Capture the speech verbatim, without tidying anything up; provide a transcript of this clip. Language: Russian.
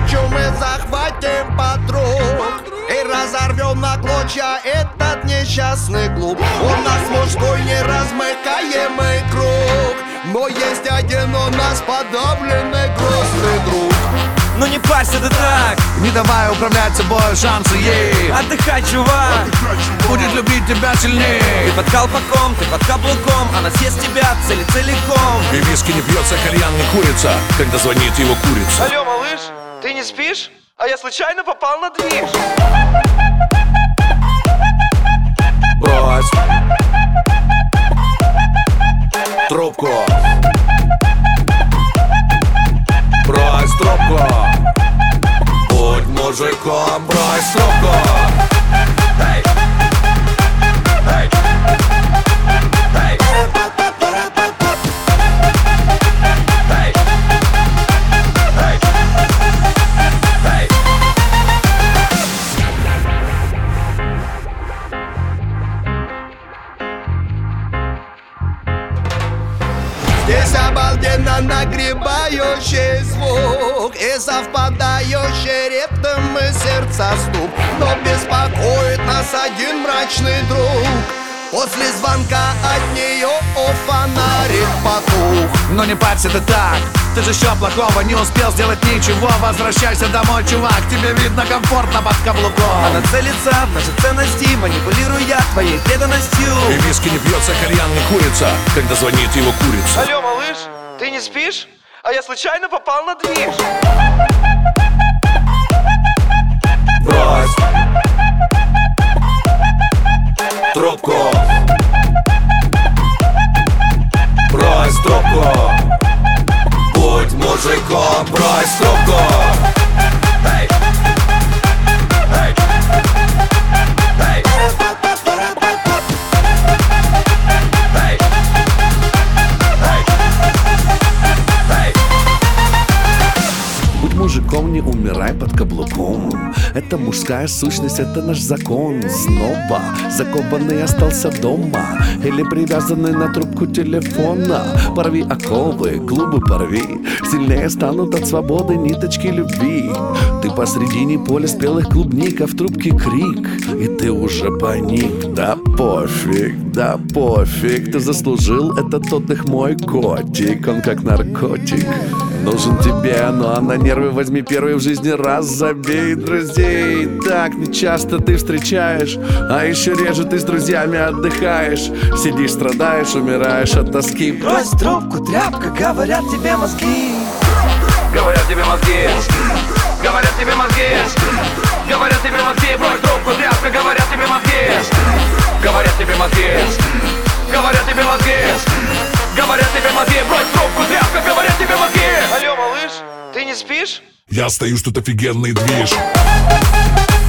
встречу мы захватим подруг и разорвем на клочья этот несчастный клуб. У нас мужской неразмыкаемый круг, но есть один у нас подавленный грустный друг. Ну не парься ты так, не давай управлять собой, шансы ей. Отдыхай, чувак, будет любить тебя сильнее. Ты под колпаком, ты под каблуком, она съест тебя цели целиком. И виски не пьется, кальян не курится, когда звонит его курица. Алло, малыш, ты не спишь? А я случайно попал на движ. Брось трубку. Брось трубку. Будь мужиком, брось трубку. Эй. Эй. Эй. Эй. Эй. Эй. Здесь обалденно нагребающий звук и совпадающий ритм и сердца стук. Но беспокоит нас один мрачный друг. После звонка от нее о фонарик потух. Но не парься ты так, ты же еще плохого не успел сделать ничего. Возвращайся домой, чувак, тебе видно комфортно под каблуком. Она целится в наши ценности, манипулируя твоей преданностью. И виски не пьется, кальян не курится, когда звонит его курица. Алло, малыш, ты не спишь? А я случайно попал на движ. Брось трубку. Брось трубку. Будь мужиком, брось трубку. Эй. Эй. Эй. Эй. Эй. Эй. Будь мужиком, не умирай под каблуком. Это мужская сущность, это наш закон. Снова закованный остался дома или привязанный на трубку телефона. Порви оковы, клубы порви, сильнее станут от свободы ниточки любви. Ты посредине поля спелых клубник, а в трубке крик, и ты уже паник. Да пофиг, да пофиг, ты заслужил этот отдых, мой котик. Он как наркотик, нужен тебе, но на нервы возьми первый в жизни раз, забей друзей. Так нечасто ты встречаешь, а еще реже ты с друзьями отдыхаешь. Сидишь, страдаешь, умираешь от тоски. Брось трубку, тряпка, говорят тебе мозги. Говорят тебе мозги. Говорят тебе мозги. Говорят тебе мозги. Брось трубку, тряпка, говорят тебе мозги. Говорят тебе мозги. Говорят тебе мозги. Говорят тебе мозги. Брось трубку, тряпка, говорят тебе мозги. Алло, малыш, ты не спишь? Я остаюсь, тут офигенный движ.